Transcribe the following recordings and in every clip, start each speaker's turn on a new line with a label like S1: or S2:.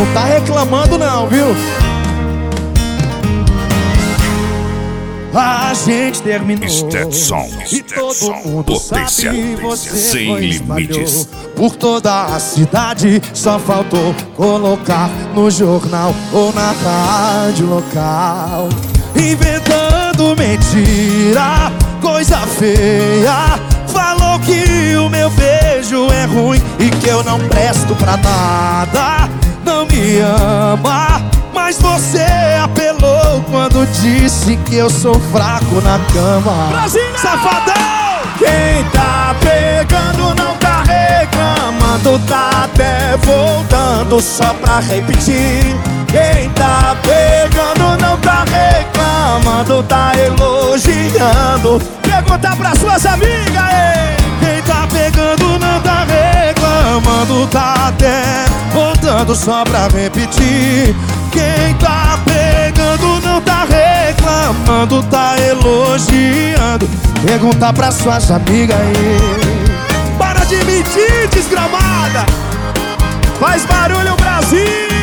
S1: Não tá reclamando não, viu? A gente terminou e todo mundo sabe, você
S2: sem limites.
S1: Por toda a cidade, só faltou colocar no jornal ou na rádio local. Inventando mentira, coisa feia. Falou que o meu beijo é ruim e que eu não presto pra nada. Não me ama, mas você apelou quando disse que eu sou fraco na cama.
S3: Brasília!
S1: Safadão!
S3: Quem tá pegando não tá reclamando, tá até voltando só pra repetir. Quem tá pegando não tá reclamando, tá elogiando. Pergunta pras suas amigas, ei!
S1: Quem tá pegando não tá reclamando, tá até voltando só pra repetir. Quem tá pegando não tá reclamando, tá elogiando. Pergunta pras suas amigas aí.
S3: Para de mentir, desgramada! Faz barulho, Brasil!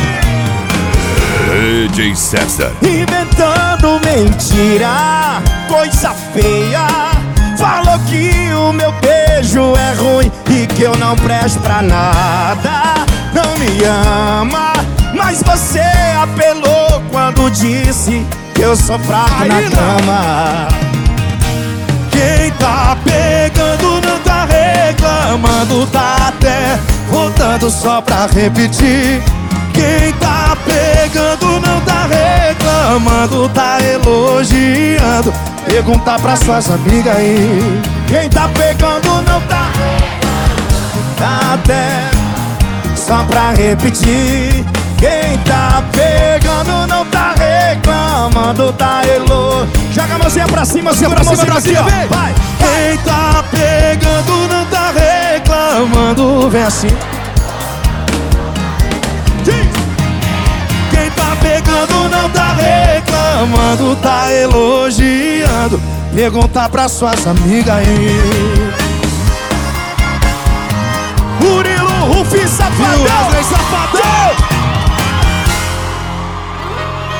S2: DJ César.
S3: Inventando mentira, coisa feia. Falou que o meu beijo é ruim e que eu não presto pra nada. Não me ama, mas você apelou quando disse que eu sou fraco na cama.
S1: Quem tá pegando não tá reclamando, tá até voltando só pra repetir. Quem tá pegando não tá reclamando, tá elogiando. Pergunta pras suas amigas aí.
S3: Quem tá pegando não tá reclamando, tá até só pra repetir. Quem tá pegando não tá reclamando, tá elogiando. Joga a mãozinha pra cima, segura a mãozinha pra cima, vem! Vai!
S1: Quem tá pegando não tá reclamando, vem assim. Quem tá pegando não tá reclamando, tá elogiando. Pergunta pras suas amigas aí.
S3: Murilo, Rufi, Safadão!
S1: Wesley Safadão!